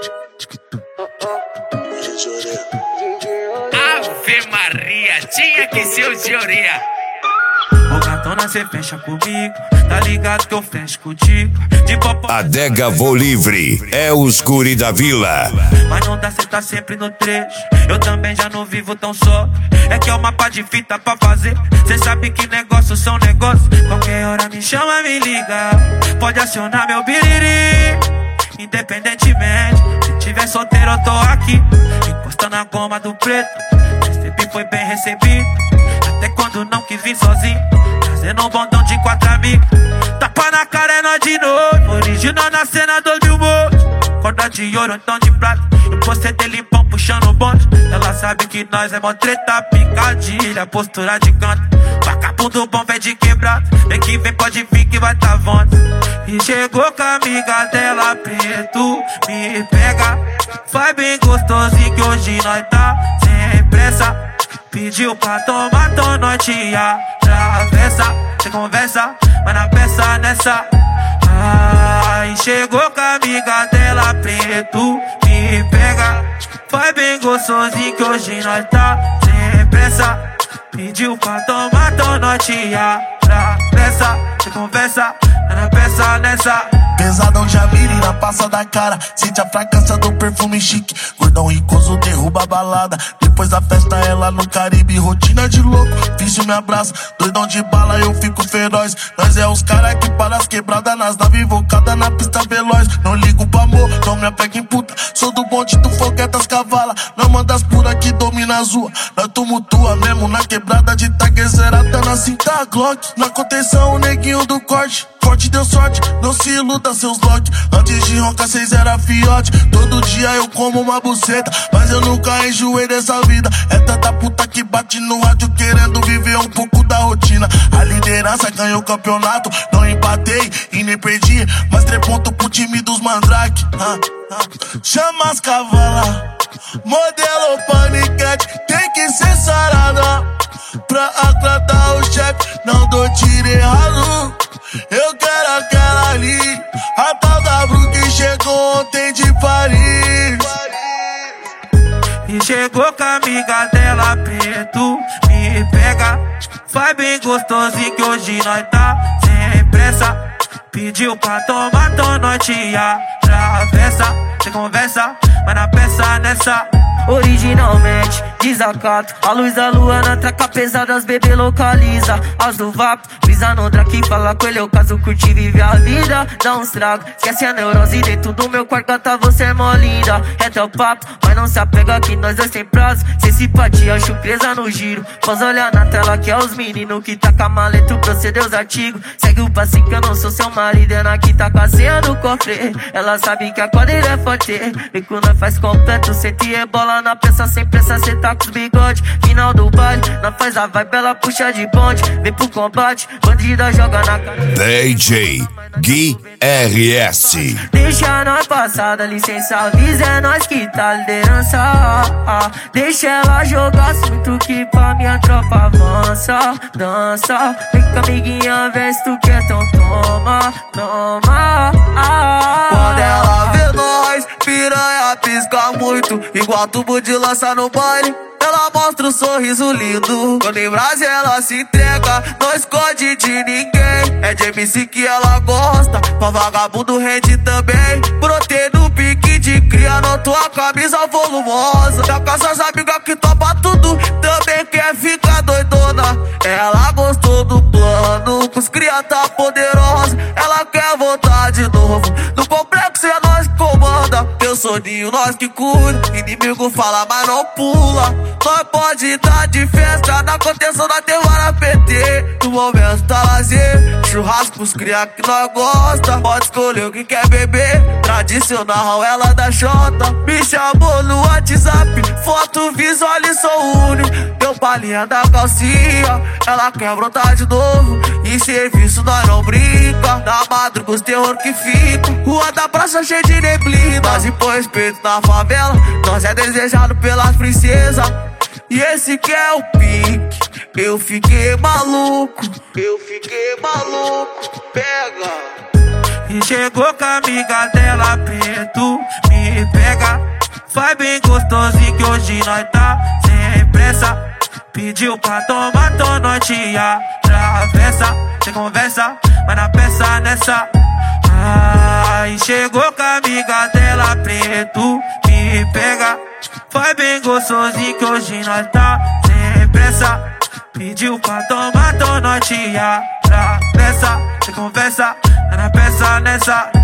Ave Maria, tinha que ser o Teoria. Ô gatona, cê fecha comigo, tá ligado que eu fecho contigo. De popó, Adega Vou Livre é os guri da vila. mas não dá, cê tá sempre no trecho. Eu também já não vivo tão só. É que é uma pá de fita pra fazer. Cê sabe que negócios são negócios. Qualquer hora me chama, me liga. Pode acionar meu biriri. Independentemente, se tiver solteiro eu tô aqui. Encosta na goma do preto. Recebi, foi bem recebido. Até quando não quis vir sozinho, trazendo um bondão de 4 amigos. Tapa na cara é nós de novo. Original na cena do monte. Corda de ouro, então de prata. E você de limpão puxando o bonde. Ela sabe que nós é mó treta, picadilha, postura de canto. Vagabundo bom, vem de quebrado. Vem que vem, pode vir que vai tá vontade. E chegou com a amiga dela, preto, me pega. Vai bem gostosinho que hoje nós tá sem pressa. Pediu pra tomar, então nós te atravessa. Cê conversa, mas na peça nessa. Ai, chegou com a amiga dela, preto, me pega. Vai bem gostosinho que hoje nós tá sem pressa. Pediu pra tomar, então nós te atravessa. Cê conversa, mas na peça nessa. Pesadão de Amiri na passa da cara. Sente a fracassa do perfume chique. Gordão ricoso derruba a balada. Depois da festa ela no Caribe. Rotina de louco, vício me abraça. Doidão de bala eu fico feroz. Nós é os cara que para as quebradas. Nas naves invocadas na pista veloz. Não ligo pro amor, não me apega em puta. Sou do bonde do foguetas cavala. Não mandas pura que domina as ruas. Nós tumultua mesmo na quebrada de taguezerata. Na cinta Glock, na contenção o neguinho do corte. Forte deu sorte, não se iluda seus lotes. Antes de roncar cês era fiote. Todo dia eu como uma buceta, mas eu nunca enjoei dessa vida. É tanta puta que bate no rádio querendo viver um pouco da rotina. A liderança ganhou o campeonato, não empatei e nem perdi. Mas 3 pontos pro time dos mandrake. Chama as cavalas, modelo paniquete. Tem que ser sarada pra agradar o chefe. Não dou tiro errado, eu quero aquela ali, a tal da Bru que chegou ontem de Paris. E chegou com a amiga dela, preto, me pega. Vai bem gostosinho que hoje nós tá sem pressa. Pediu pra tomar, então nós te atravessa. Cê conversa, mas na peça nessa. Originalmente, desacato. A luz da lua na traca pesada, as bebê localiza. As do vapo, brisa no drake, fala com ele, eu caso curti, vive a vida. Dá uns tragos, esquece a neurose dentro do meu quarto, gata, você é mó linda. É teu papo, mas não se apega que nós dois tem prazo. Sem simpatia, acho presa no giro. Pode olhar na tela que é os meninos que tá com a maleta, proceder os artigos. Segue o passinho que eu não sou seu marido, Ana que tá com a senha do cofre. Ela sabe que a quadrilha é forte. Vem quando nós faz completo, sente e bola na peça, sem pressa, cê tá com os bigode. Final do baile, nós faz a vibe, ela puxa de bonde. Vem pro combate, bandida joga na cara. DJ Gui RS. Deixa nós passar, dá licença, avisa, é nós que tá liderança. Deixa ela jogar, sinto que pra minha tropa avança. Dança, vem com a amiguinha, vê se tu quer, então toma, toma. Quando ela vê nós, piranha pisca muito, igual tubo de lança no baile. Ela mostra um sorriso lindo. Quando em Brasília ela se entrega, não esconde de ninguém. É de MC que ela gosta, pra vagabundo rende também. Brotei no pique de cria, na tua camisa volumosa. Tá com essas amigas que topa tudo, também quer ficar doidona. Ela gostou do plano, com os cria tá poderosa. Ela quer voltar de novo, no complexo é nós que comanda. Eu sou Ninho, nós que cuida. Inimigo fala, mas não pula. Nós pode dar de festa, na contenção da terrora PT. No momento tá lazer, churrasco pros cria que nós gosta. Pode escolher o que quer beber, tradicional ela da Xota. Me chamou no WhatsApp, foto visualizou o único. Deu palhinha da calcinha, ela quer brotar de novo. Em serviço nós não brinca, na madruga os terror que fica. Rua da praça cheia de neblina, nós impõe respeito na favela. Nós é desejado pelas princesas. E esse que é o pique, eu fiquei maluco, eu fiquei maluco, pega. E chegou com a amiga dela, preto, me pega. Vai bem gostosinho que hoje nós tá sem pressa. Pediu pra tomar, então nós te atravessa. Cê conversa, vai na peça nessa. E chegou com a amiga dela, preto, me pega. Vai bem gostosinho que hoje nós tá sem pressa. Pediu pra tomar, então nós te atravessa. Cê conversa, vai na peça nessa.